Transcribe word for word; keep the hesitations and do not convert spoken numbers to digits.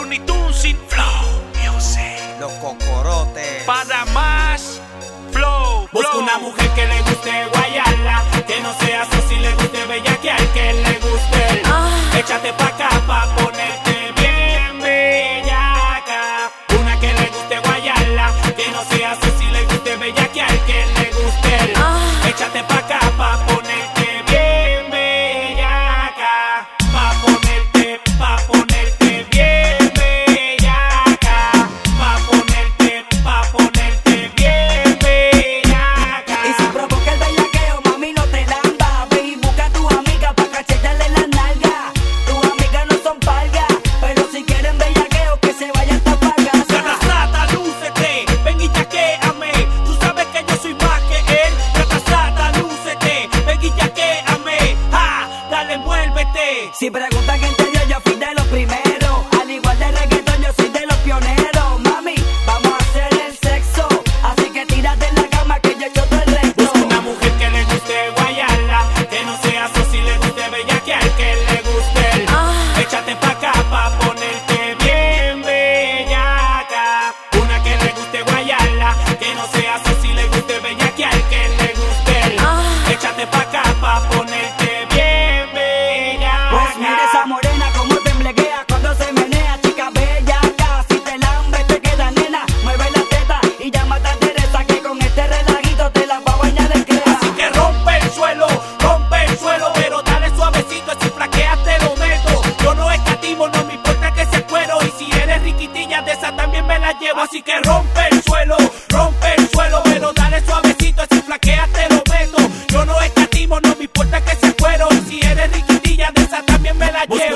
Looney Tunes sin flow music. Los cocorotes. Para más flow. Busca una mujer que le guste guayarla, que no sea sosi, le guste bellaquear, que le guste. Ah. Échate pa' acá pa' ponerte bien bellaca. Una que le guste guayarla, que no sea sosi, le guste bellaquear, que le guste. Ah. Échate pa' acá pa' ponerte bien bellaca. Pa' ponerte, pa' ponerte bien bellaca. Pa' ponerte, pa' ponerte bien bellaca. Y si provoca el bellaqueo, mami, no te lamba. Ve y busca a tus amigas pa' cachetarle la nalga. Tus amigas no son palgas, pero si quieren bellaqueo, que se vayan pa' casa. Ratasata, lúcete, ven y chaquéame. Tú sabes que yo soy más que él. Ratasata, lúcete, ven y chaquéame. Ja, dale, envuélvete. Si preguntan quién te dio, yo fui de los primeros. Al igual de reggaetón, yo soy de los pioneros. Mami, vamos a hacer el sexo, así que tírate en la cama que yo echo todo el resto. Busca una mujer que le guste guayarla, que no sea sosi, le guste bellaquear, que le guste. Ah. Échate pa' acá pa' ponerte bien bellaca. Una que le guste guayarla, que no sea sosi, le guste bellaquear, que le guste. Ah. Échate pa' acá pa' ponerte bien bellaca. Pues mira esa morena como temblequea cuando se menea, chica bellaca. Si te lambe te queda nena, mueve la teta y llama a Teresa, que con este relajito te la va a bañar en crema. Así que rompe el suelo, rompe el suelo, pero dale suavecito, si flaqueas te lo meto. Yo no escatimo, no me importa que sea cuero, y si eres riquitilla de esa también me la llevo. Así que rompe el suelo, rompe el suelo, pero dale suavecito, si flaqueas te lo meto. Yo no escatimo, no me importa que sea cuero, y si eres riquitilla de esa también me la llevo.